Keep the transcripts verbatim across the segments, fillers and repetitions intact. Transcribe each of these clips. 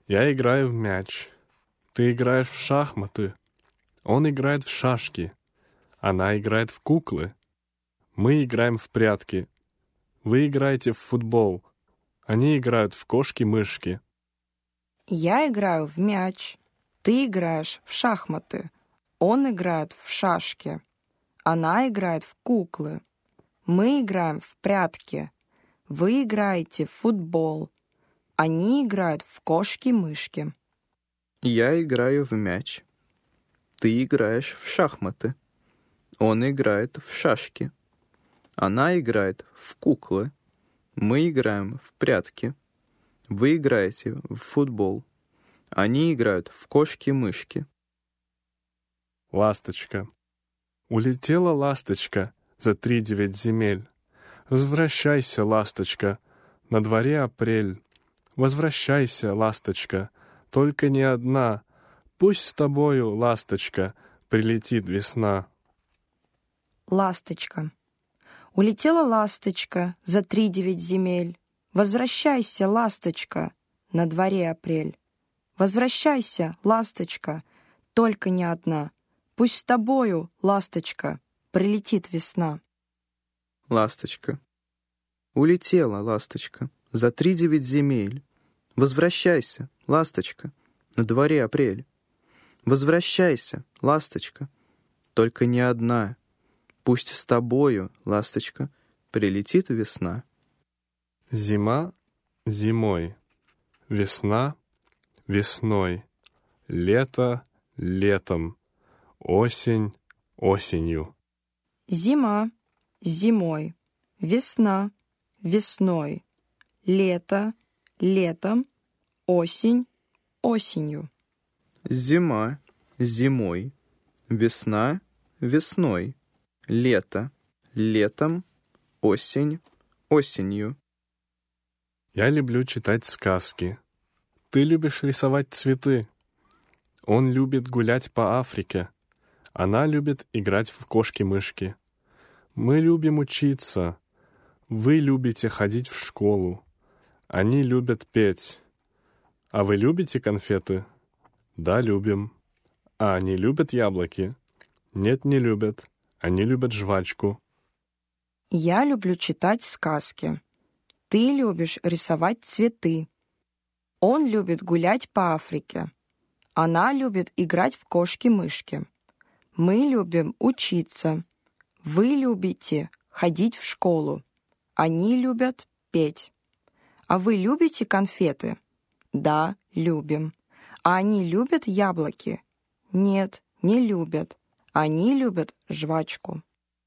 Я играю в мяч. Ты играешь в шахматы. Он играет в шашки. Она играет в куклы. Мы играем в прятки. Вы играете в футбол. Они играют в кошки-мышки. Я играю в мяч. Ты играешь в шахматы. Он играет в шашки. Она играет в куклы. Мы играем в прятки. Вы играете в футбол. Они играют в кошки-мышки. Я играю в мяч. Ты играешь в шахматы. Он играет в шашки. Она играет в куклы. Мы играем в прятки. Вы играете в футбол. Они играют в кошки-мышки. Ласточка. Улетела ласточка за три девять земель. Возвращайся, ласточка, на дворе апрель. Возвращайся, ласточка, только не одна. Пусть с тобою, ласточка, прилетит весна. Ласточка. Улетела ласточка за три девять земель. Возвращайся, ласточка, на дворе апрель. Возвращайся, ласточка, только не одна. Пусть с тобою, ласточка, прилетит весна. Ласточка. Улетела ласточка за три девять земель. Возвращайся, ласточка, на дворе апрель. Возвращайся, ласточка, только не одна. Пусть с тобою, ласточка, прилетит весна. Зима зимой, весна весной, лето летом, осень осенью. Зима зимой, весна весной, лето летом, осень осенью. Зима зимой, весна весной, лето летом, осень осенью. Я люблю читать сказки. Ты любишь рисовать цветы. Он любит гулять по Африке. Она любит играть в кошки-мышки. Мы любим учиться. Вы любите ходить в школу. Они любят петь. А вы любите конфеты? Да, любим. А они любят яблоки? Нет, не любят. Они любят жвачку. Я люблю читать сказки. Ты любишь рисовать цветы. Он любит гулять по Африке. Она любит играть в кошки-мышки. Мы любим учиться. Вы любите ходить в школу. Они любят петь. А вы любите конфеты? Да, любим. А они любят яблоки? Нет, не любят. Они любят жвачку.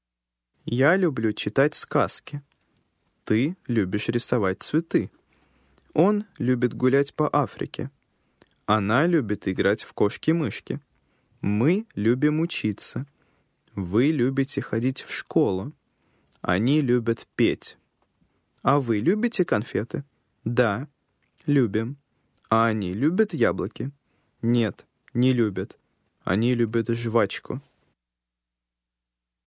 Я люблю читать сказки. Ты любишь рисовать цветы. Он любит гулять по Африке. Она любит играть в кошки-мышки. Мы любим учиться. Вы любите ходить в школу. Они любят петь. А вы любите конфеты? Да, любим. А они любят яблоки? Нет, не любят. Они любят жвачку.